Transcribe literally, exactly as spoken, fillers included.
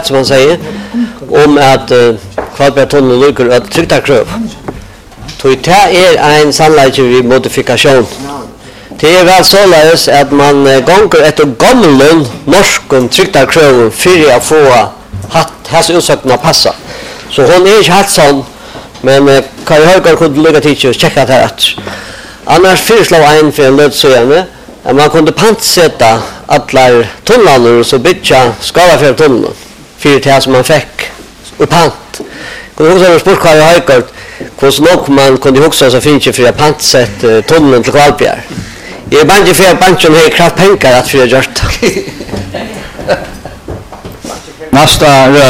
rätt som man säger om att uh, Kvalbergtunneln ligger att tryckta kröv. Så det är en sannolikt vid modifikation. Det är väl således att man gånger efter gamla norskon tryckta kröv för att få hatt hans utsökna passa. Så hon är inte helt sån, men uh, Kari Højgaard kunde lycka till att checka det här. Annars föreslår en för en lödsöjande att man kunde pantsätta alla tunnlarna och så bytja Skalafjälltunneln för det som man fick upp pant. Kunde också ha spurt Kari Højgaard hur nog man kunde också så finns för att pantsätta tunneln till Kvalbjer. Jag är bange för att banken har kraft pengar att för att göra det. Nästa